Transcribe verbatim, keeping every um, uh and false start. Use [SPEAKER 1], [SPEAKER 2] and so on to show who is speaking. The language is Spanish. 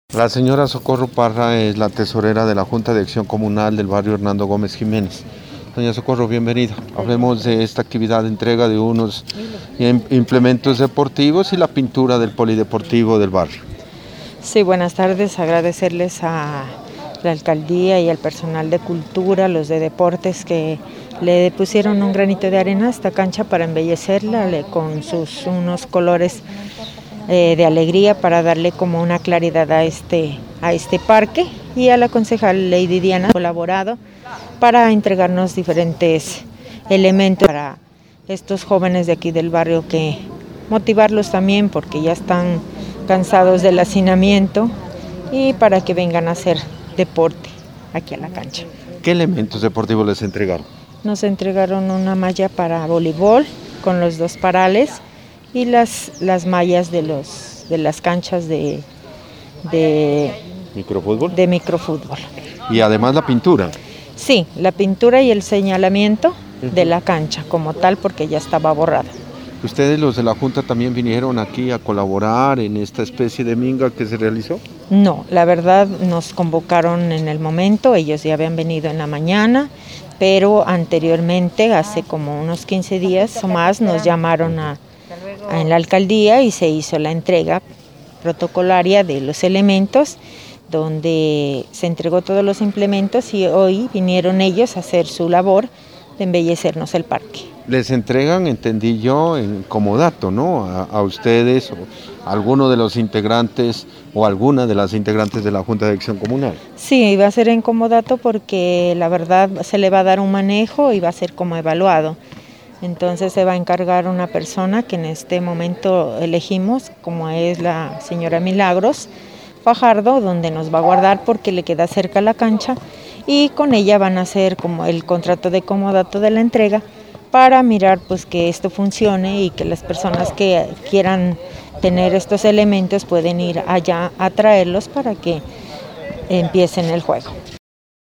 [SPEAKER 1] La señora Socorro Parra es la tesorera de la Junta de Acción Comunal del barrio Hernando Gómez Jiménez. Doña Socorro, bienvenida. Hablemos de esta actividad de entrega de unos implementos deportivos y la pintura del polideportivo del barrio.
[SPEAKER 2] Sí, buenas tardes. Agradecerles a la alcaldía y al personal de cultura, los de deportes, que le pusieron un granito de arena a esta cancha para embellecerla le, con sus unos colores eh, de alegría, para darle como una claridad a este, a este parque, y a la concejal Lady Diana colaborado para entregarnos diferentes elementos para estos jóvenes de aquí del barrio, que motivarlos también porque ya están cansados del hacinamiento, y para que vengan a hacer deporte aquí a la cancha.
[SPEAKER 1] ¿Qué elementos deportivos les entregaron?
[SPEAKER 2] Nos entregaron una malla para voleibol con los dos parales y las, las mallas de, los, de las canchas de, de,
[SPEAKER 1] ¿Microfútbol?
[SPEAKER 2] de microfútbol.
[SPEAKER 1] Y además la pintura.
[SPEAKER 2] Sí, la pintura y el señalamiento uh-huh. de la cancha como tal, porque ya estaba borrada.
[SPEAKER 1] ¿Ustedes, los de la Junta, también vinieron aquí a colaborar en esta especie de minga que se realizó?
[SPEAKER 2] No, la verdad nos convocaron en el momento, ellos ya habían venido en la mañana, pero anteriormente, hace como unos quince días o más, nos llamaron a, a en la alcaldía y se hizo la entrega protocolaria de los elementos, donde se entregó todos los implementos, y hoy vinieron ellos a hacer su labor de embellecernos el parque.
[SPEAKER 1] Les entregan, entendí yo, en comodato, ¿no? A, a ustedes o a alguno de los integrantes o alguna de las integrantes de la Junta de Acción Comunal.
[SPEAKER 2] Sí, va a ser en comodato porque la verdad se le va a dar un manejo y va a ser como evaluado. Entonces se va a encargar una persona que en este momento elegimos, como es la señora Milagros Fajardo, donde nos va a guardar porque le queda cerca la cancha, y con ella van a hacer como el contrato de comodato de la entrega, para mirar pues que esto funcione y que las personas que quieran tener estos elementos pueden ir allá a traerlos para que empiecen el juego.